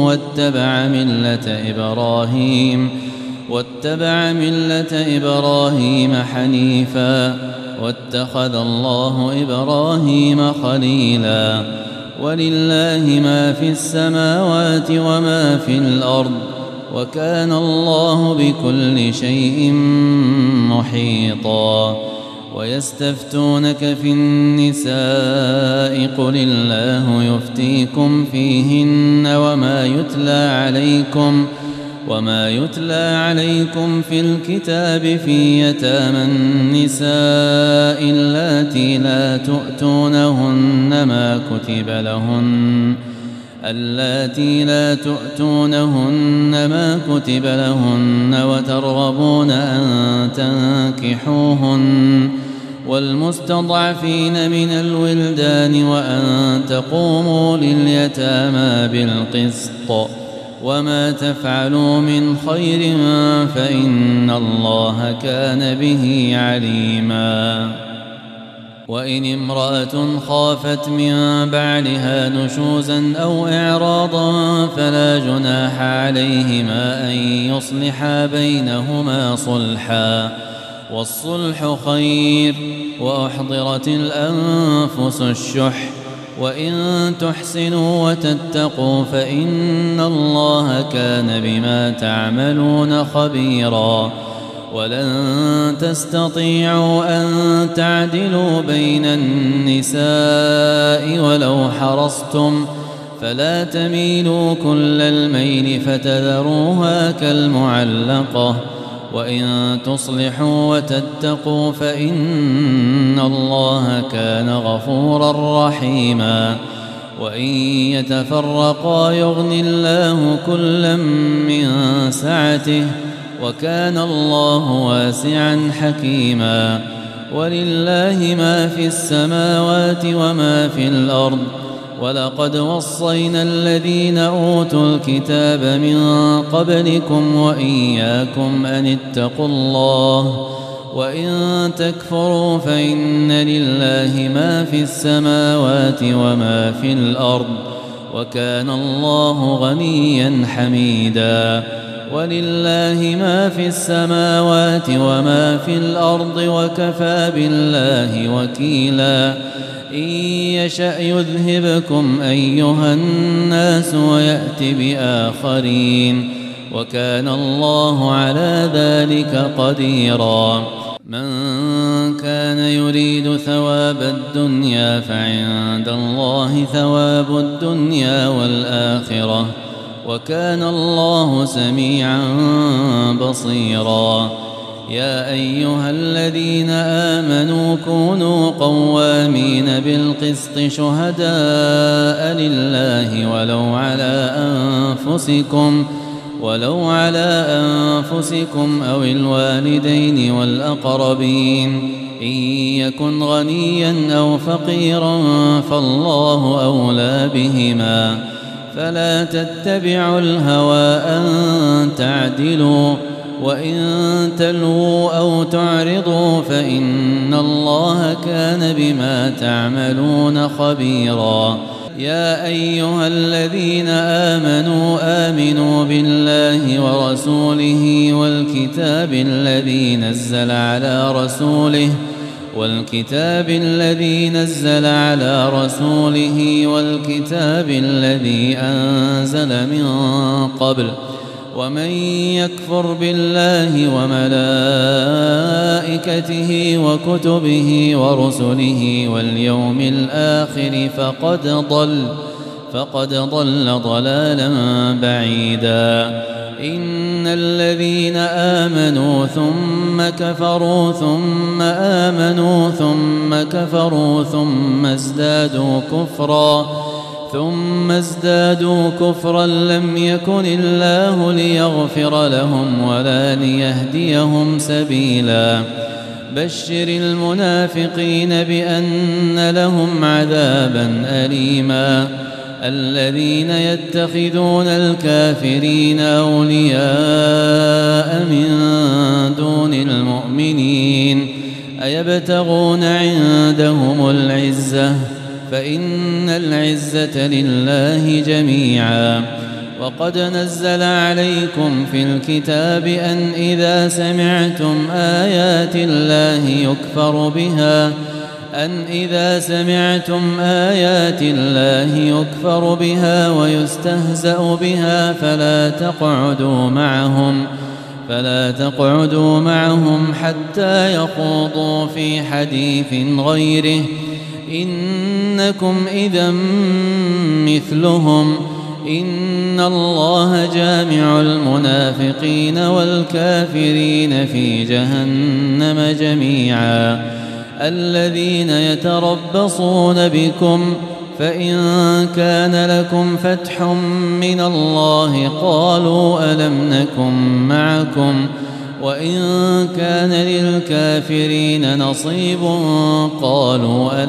واتبع ملة إبراهيم حنيفا واتخذ الله إبراهيم خليلا. ولله ما في السماوات وما في الأرض وكان الله بكل شيء محيطا. ويستفتونك في النساء قل الله يفتيكم فيهن وما يتلى عليكم في الكتاب في يتامى النساء اللاتي لا تؤتونهن ما كتب لهن وترغبون أن تنكحوهن والمستضعفين من الولدان وأن تقوموا لليتامى بالقسط وما تفعلوا من خير فإن الله كان به عليما. وإن امرأة خافت من بعلها نشوزا أو إعراضا فلا جناح عليهما أن يصلحا بينهما صلحا والصلح خير وأحضرت الأنفس الشح وإن تحسنوا وتتقوا فإن الله كان بما تعملون خبيرا. ولن تستطيعوا أن تعدلوا بين النساء ولو حرصتم فلا تميلوا كل الميل فتذروها كالمعلقة وإن تصلحوا وتتقوا فإن الله كان غفورا رحيما وإن يتفرقا يغن الله كلا من سعته وكان الله واسعا حكيما ولله ما في السماوات وما في الأرض ولقد وصينا الذين أوتوا الكتاب من قبلكم وإياكم أن اتقوا الله وإن تكفروا فإن لله ما في السماوات وما في الأرض وكان الله غنيا حميدا ولله ما في السماوات وما في الأرض وكفى بالله وكيلا إن يشأ يذهبكم أيها الناس ويأت بآخرين وكان الله على ذلك قديرا من كان يريد ثواب الدنيا فعند الله ثواب الدنيا والآخرة وكان الله سميعا بصيرا يا أيها الذين آمنوا كونوا قوامين بالقسط شهداء لله ولو على أنفسكم أو الوالدين والأقربين إن يكن غنيا أو فقيرا فالله أولى بهما فلا تتبعوا الهوى أن تعدلوا وإن تلووا أو تعرضوا فإن الله كان بما تعملون خبيرا يا أيها الذين آمنوا بالله ورسوله والكتاب الذي نزل على رسوله والكتاب الذي أنزل من قبل ومن يكفر بالله وملائكته وكتبه ورسله واليوم الآخر فقد ضل ضلالا بعيدا إن الذين آمنوا ثم كفروا ثم آمنوا ثم كفروا ثم ازدادوا كفرا لم يكن الله ليغفر لهم ولا ليهديهم سبيلا بشر المنافقين بأن لهم عذابا أليما الذين يتخذون الكافرين أولياء من دون المؤمنين أيبتغون عندهم العزة فإن العزة لله جميعا وقد نزل عليكم في الكتاب أن إذا سمعتم آيات الله يكفر بها ويستهزأ بها فلا تقعدوا معهم حتى يخوضوا في حديث غيره إنكم إذا مثلهم إن الله جامع المنافقين والكافرين في جهنم جميعا الذين يتربصون بكم فإن كان لكم فتح من الله قالوا ألم نكن معكم وإن كان للكافرين نصيب قالوا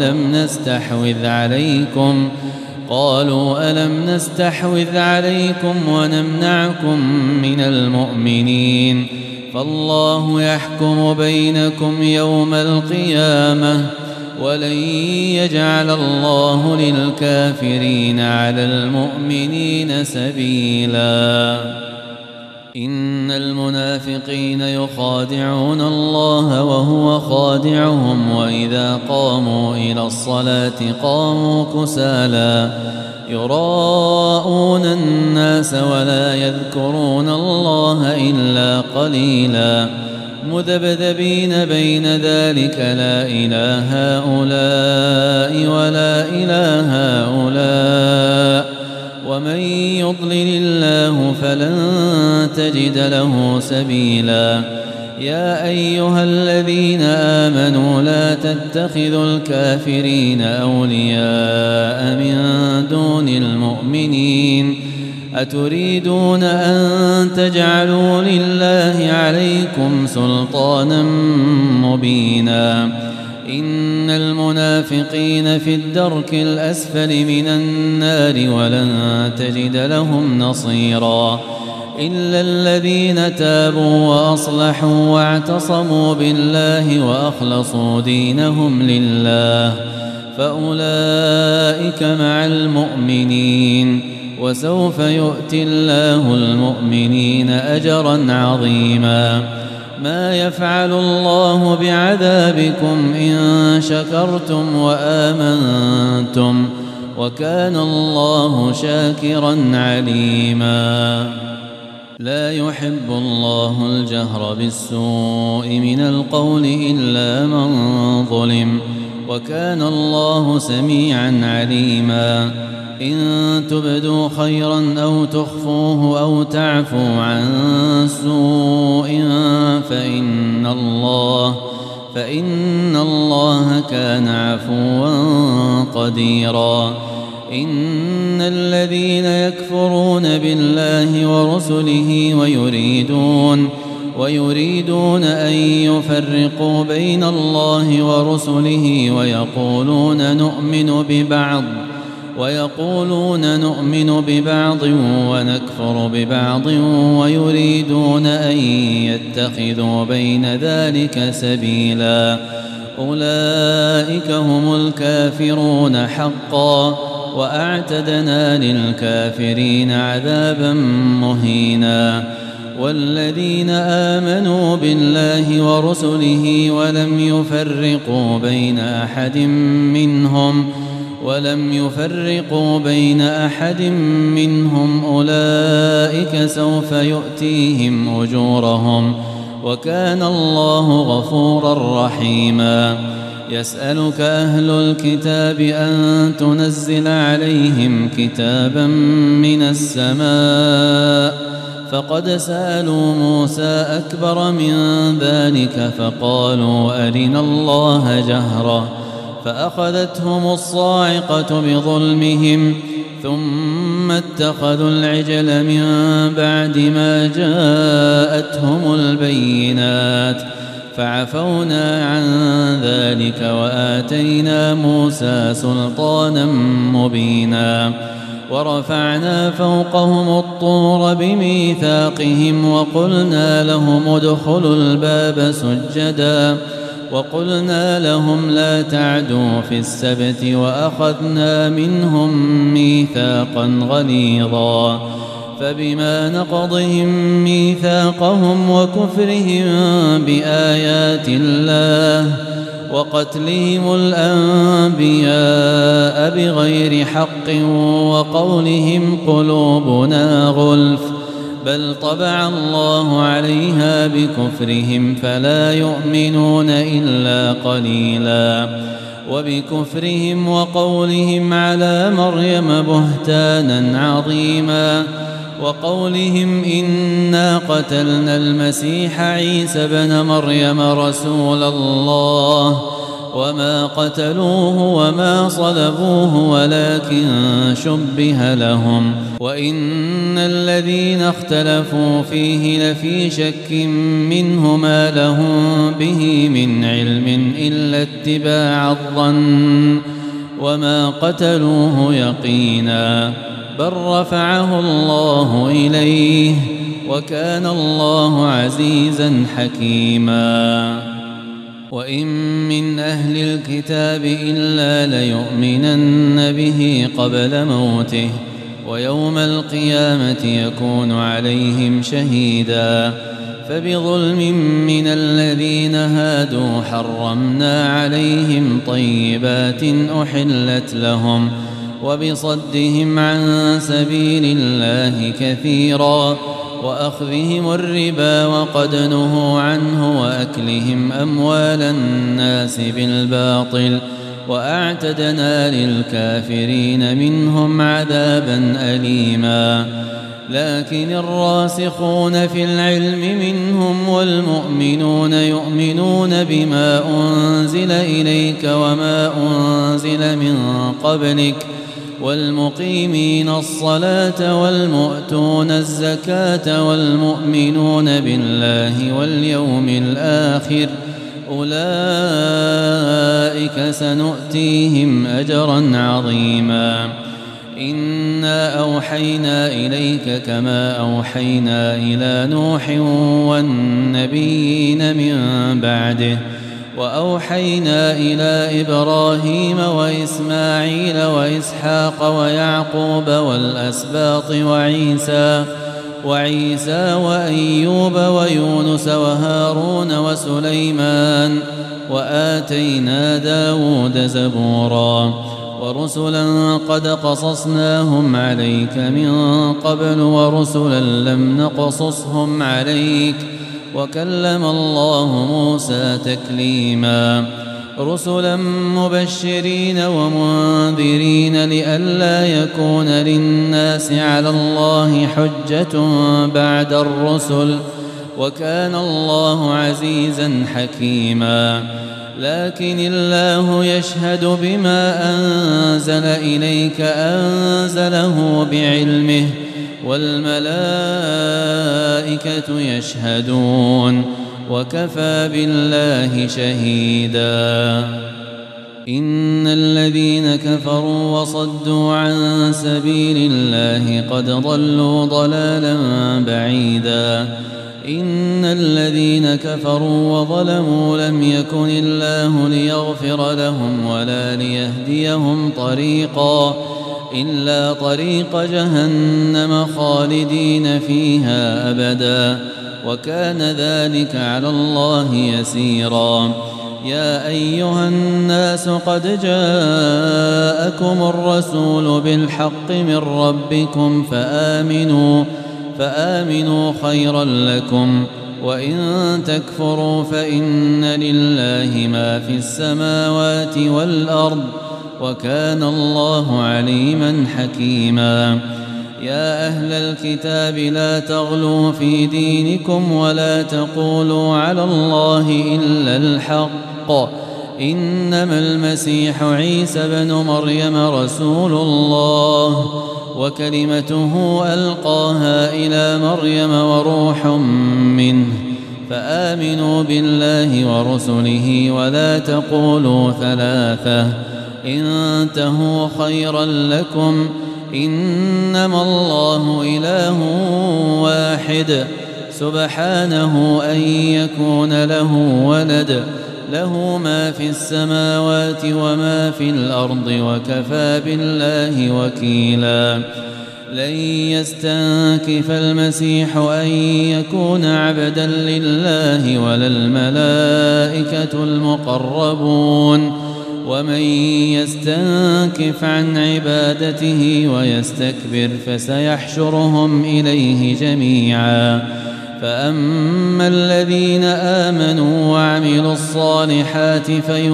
ألم نستحوذ عليكم ونمنعكم من المؤمنين فالله يحكم بينكم يوم القيامة ولن يجعل الله للكافرين على المؤمنين سبيلا إن المنافقين يخادعون الله وهو خادعهم وإذا قاموا إلى الصلاة قاموا كسالى يراءون الناس ولا يذكرون الله إلا قليلا مذبذبين بين ذلك لا إله هؤلاء ولا إله هؤلاء ومن يضلل الله فلن تجد له سبيلا يا أيها الذين آمنوا لا تتخذوا الكافرين أولياء من دون المؤمنين أتريدون أن تجعلوا لله عليكم سلطانا مبينا إن المنافقين في الدرك الأسفل من النار ولن تجد لهم نصيرا إلا الذين تابوا وأصلحوا واعتصموا بالله وأخلصوا دينهم لله فأولئك مع المؤمنين وسوف يؤتي الله المؤمنين أجرا عظيما ما يفعل الله بعذابكم إن شكرتم وآمنتم وكان الله شاكرا عليما لا يحب الله الجهر بالسوء من القول إلا من ظلم وكان الله سميعا عليما إن تبدوا خيرا أو تخفوه أو تعفوا عن سوء فإن الله كان عفوا قديرا إن الذين يكفرون بالله ورسله ويريدون أن يفرقوا بين الله ورسله ويقولون نؤمن ببعض ونكفر ببعض ويريدون أن يتخذوا بين ذلك سبيلا أولئك هم الكافرون حقا وأعتدنا للكافرين عذابا مهينا والذين آمنوا بالله ورسله ولم يفرقوا بين أحد منهم أولئك سوف يؤتيهم أجورهم وكان الله غفورا رحيما يسألك أهل الكتاب أن تنزل عليهم كتابا من السماء فقد سألوا موسى أكبر من ذلك فقالوا أرنا الله جهرة فأخذتهم الصاعقة بظلمهم ثم اتخذوا العجل من بعد ما جاءتهم البينات فعفونا عن ذلك وآتينا موسى سلطانا مبينا ورفعنا فوقهم الطور بميثاقهم وقلنا لهم ادخلوا الباب سجدا وقلنا لهم لا تعدوا في السبت وأخذنا منهم ميثاقا غليظا فبما نقضهم ميثاقهم وكفرهم بآيات الله وقتلهم الأنبياء بغير حق وقولهم قلوبنا غلف بل طبع الله عليها بكفرهم فلا يؤمنون إلا قليلا وبكفرهم وقولهم على مريم بهتانا عظيما وقولهم إنا قتلنا المسيح عيسى بن مريم رسول الله وما قتلوه وما صلبوه ولكن شبه لهم وإن الذين اختلفوا فيه لفي شك منه ما لهم به من علم إلا اتباع الظن وما قتلوه يقينا بل رفعه الله إليه وكان الله عزيزا حكيما وإن من أهل الكتاب إلا ليؤمنن به قبل موته ويوم القيامة يكون عليهم شهيدا فبظلم من الذين هادوا حرمنا عليهم طيبات أحلت لهم وبصدهم عن سبيل الله كثيرا وأخذهم الربا وقد نهوا عنه وأكلهم أموال الناس بالباطل وأعتدنا للكافرين منهم عذابا أليما لكن الراسخون في العلم منهم والمؤمنون يؤمنون بما أنزل إليك وما أنزل من قبلك والمقيمين الصلاة والمؤتون الزكاة والمؤمنون بالله واليوم الآخر أولئك سنؤتيهم أجرا عظيما إنا أوحينا إليك كما أوحينا إلى نوح والنبيين من بعده وأوحينا إلى إبراهيم وإسماعيل وإسحاق ويعقوب والأسباط وعيسى وأيوب ويونس وهارون وسليمان وآتينا داود زبورا ورسلا قد قصصناهم عليك من قبل ورسلا لم نقصصهم عليك وكلم الله موسى تكليما رسلا مبشرين ومنذرين لئلا يكون للناس على الله حجة بعد الرسل وكان الله عزيزا حكيما لكن الله يشهد بما أنزل إليك أنزله بعلمه والملائكة يشهدون وكفى بالله شهيدا إن الذين كفروا وصدوا عن سبيل الله قد ضلوا ضلالا بعيدا إن الذين كفروا وظلموا لم يكن الله ليغفر لهم ولا ليهديهم طريقا إلا طريق جهنم خالدين فيها أبدا وكان ذلك على الله يسيرا يا أيها الناس قد جاءكم الرسول بالحق من ربكم فآمنوا خيرا لكم وإن تكفروا فإن لله ما في السماوات والأرض وكان الله عليما حكيما يا أهل الكتاب لا تغلوا في دينكم ولا تقولوا على الله إلا الحق إنما المسيح عيسى بن مريم رسول الله وكلمته ألقاها إلى مريم وروح منه فآمنوا بالله ورسله ولا تقولوا ثلاثة انتهوا خيرا لكم إنما الله إله واحد سبحانه أن يكون له ولد له ما في السماوات وما في الأرض وكفى بالله وكيلا لن يستنكف المسيح أن يكون عبدا لله ولا الملائكة المقربون ومن يستنكف عن عبادته ويستكبر فسيحشرهم إليه جميعا فأما الذين آمنوا وعملوا الصالحات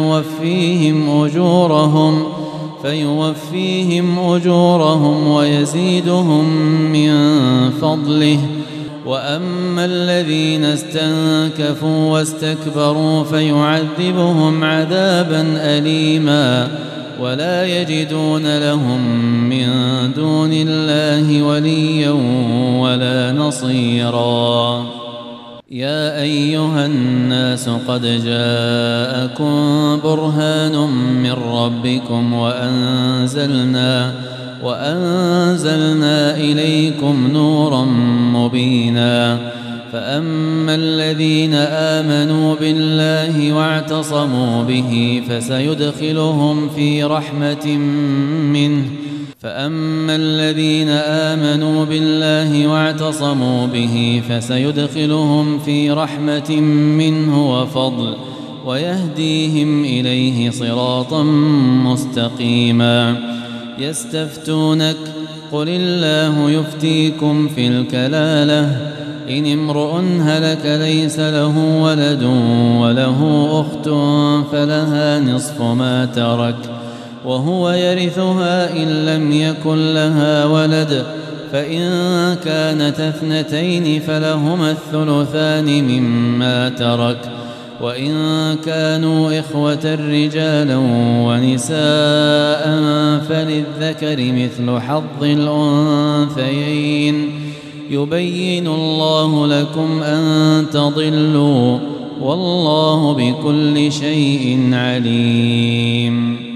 فيوفيهم أجورهم ويزيدهم من فضله وأما الذين استنكفوا واستكبروا فيعذبهم عذابا أليما ولا يجدون لهم من دون الله وليا ولا نصيرا يا أيها الناس قد جاءكم برهان من ربكم وأنزلنا إليكم نورا مبينا فأما الذين آمنوا بالله واعتصموا به فسيدخلهم في رحمة منه وفضل ويهديهم إليه صراطا مستقيما قل الله يفتيكم في الكلالة إن امرؤ هلك ليس له ولد وله أخت فلها نصف ما ترك وهو يرثها إن لم يكن لها ولد فإن كانت اثنتين فلهما الثلثان مما ترك وإن كانوا إخوة رجالا ونساء فللذكر مثل حظ الأنثيين يبين الله لكم أن تضلوا والله بكل شيء عليم.